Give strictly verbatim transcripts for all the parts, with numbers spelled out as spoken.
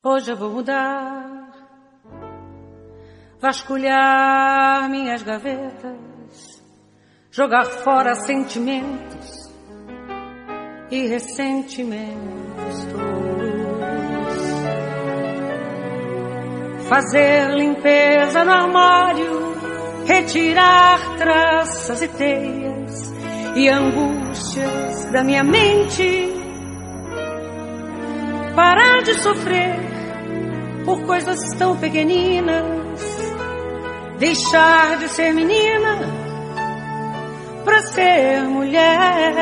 Hoje eu vou mudar, vasculhar minhas gavetas, jogar fora sentimentos e ressentimentos todos, fazer limpeza no armário, retirar traças e teias e angústias da minha mente, parar de sofrer por coisas tão pequeninas, deixar de ser menina pra ser mulher.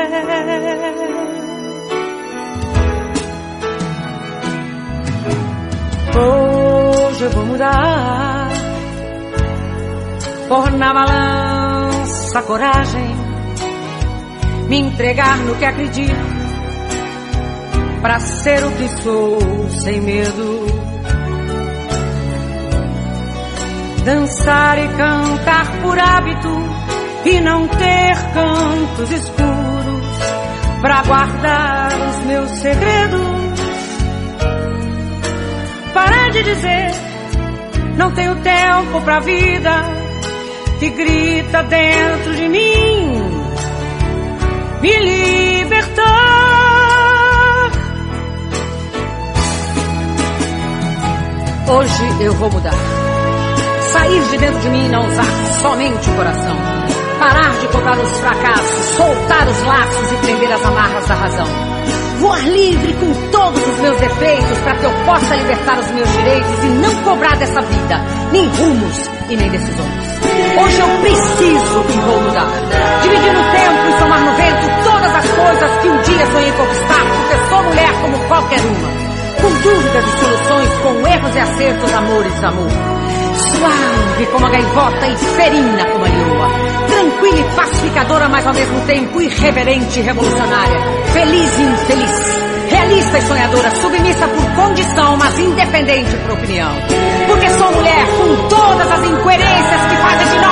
Hoje eu vou mudar, pôr na balança a coragem, me entregar no que acredito, pra ser o que sou sem medo, dançar e cantar por hábito e não ter cantos escuros pra guardar os meus segredos, parar de dizer não tenho tempo pra vida que grita dentro de mim, me libertar. Hoje eu vou mudar, sair de dentro de mim e não usar somente o coração, parar de cobrar os fracassos, soltar os laços e prender as amarras da razão, voar livre com todos os meus defeitos para que eu possa libertar os meus direitos e não cobrar dessa vida nem rumos e nem decisões. Hoje eu preciso e vou mudar, dividir o tempo e somar no vento todas as coisas que um dia sonhei conquistar, porque sou mulher como qualquer uma, com dúvidas e soluções, com erros e acertos, amor e desamor. Suave como a gaivota e ferina como a lioa, tranquila e pacificadora, mas ao mesmo tempo irreverente e revolucionária, feliz e infeliz, realista e sonhadora, submissa por condição, mas independente por opinião. Porque sou mulher com todas as incoerências que fazem de nós